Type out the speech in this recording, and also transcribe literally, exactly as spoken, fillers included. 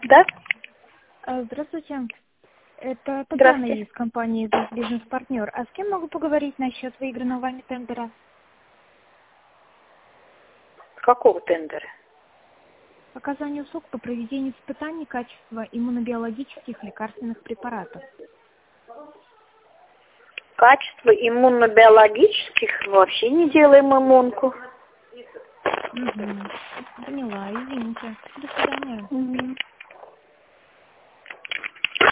Да? А, Здравствуйте. Это Татьяна Здравствуйте. из компании «This Business Partner». А с кем могу поговорить насчет выигранного вами тендера? Какого тендера? Оказание услуг по проведению испытаний качества иммунобиологических лекарственных препаратов. Качество иммунобиологических вообще не делаем иммунку. Угу. Поняла, извините. До свидания. Мгм.